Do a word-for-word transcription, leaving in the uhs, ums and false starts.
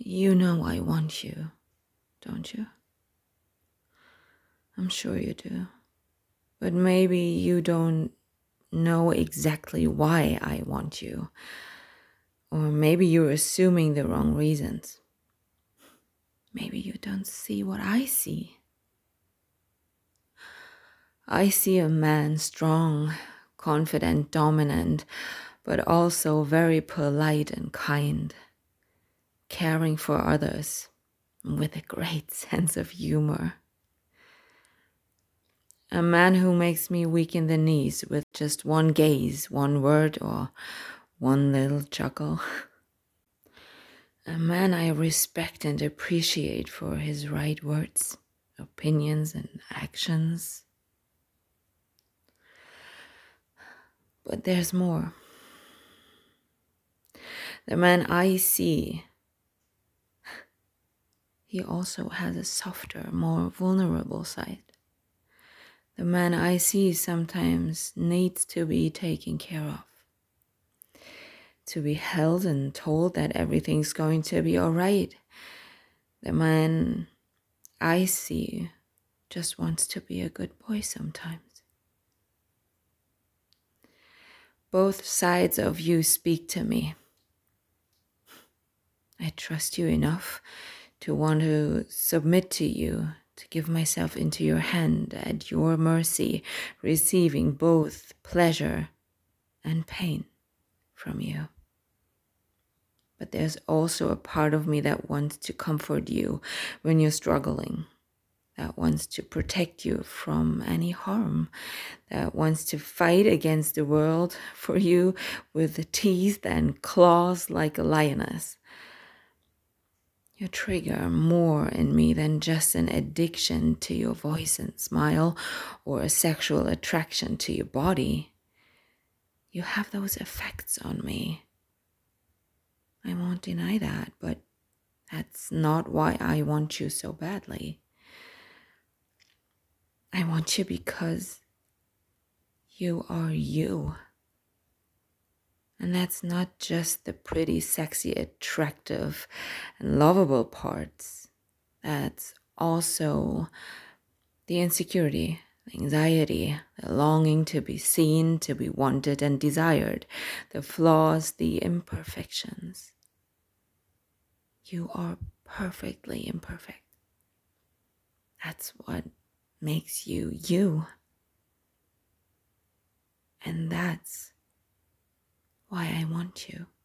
You know I want you, don't you? I'm sure you do. But maybe you don't know exactly why I want you. Or maybe you're assuming the wrong reasons. Maybe you don't see what I see. I see a man strong, confident, dominant, but also very polite and kind, caring for others with a great sense of humor. A man who makes me weak in the knees with just one gaze, one word, or one little chuckle. A man I respect and appreciate for his right words, opinions, and actions. But there's more. The man I see, he also has a softer, more vulnerable side. The man I see sometimes needs to be taken care of. To be held and told that everything's going to be all right. The man I see just wants to be a good boy sometimes. Both sides of you speak to me. I trust you enough to want to submit to you, to give myself into your hand at your mercy, receiving both pleasure and pain from you. But there's also a part of me that wants to comfort you when you're struggling, that wants to protect you from any harm, that wants to fight against the world for you with teeth and claws like a lioness. You trigger more in me than just an addiction to your voice and smile or a sexual attraction to your body. You have those effects on me. I won't deny that, but that's not why I want you so badly. I want you because you are you. And that's not just the pretty, sexy, attractive, and lovable parts. That's also the insecurity, the anxiety, the longing to be seen, to be wanted and desired, the flaws, the imperfections. You are perfectly imperfect. That's what makes you you. And that's why I want you.